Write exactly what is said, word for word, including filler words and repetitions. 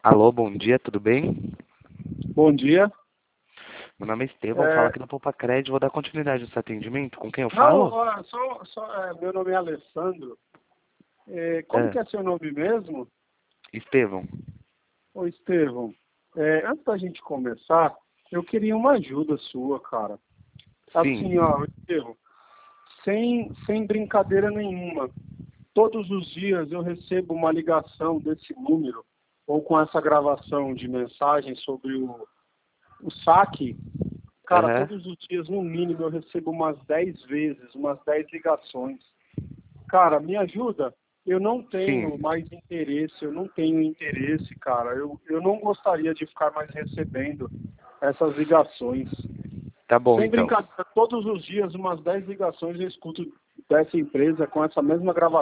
Alô, bom dia, tudo bem? Bom dia. Meu nome é Estevão, É, falo aqui do Poupa Crédito, vou dar continuidade nesse atendimento. Com quem eu não, falo? ó, só, só, é, meu nome é Alessandro. É, como É, que é seu nome mesmo? Estevão. Ô, Estevão, é, antes da gente começar, eu queria uma ajuda sua, cara. Sim. Assim, ó, Estevão, sem, sem brincadeira nenhuma. Todos os dias eu recebo uma ligação desse número, ou com essa gravação de mensagem sobre o, o saque. Cara, Aham. todos os dias, no mínimo, eu recebo umas dez vezes, umas dez ligações. Cara, me ajuda. Eu não tenho Sim. mais interesse, eu não tenho interesse, cara. Eu, eu não gostaria de ficar mais recebendo essas ligações. Tá bom, Sem então. brincadeira, todos os dias, umas dez ligações eu escuto dessa empresa com essa mesma gravação.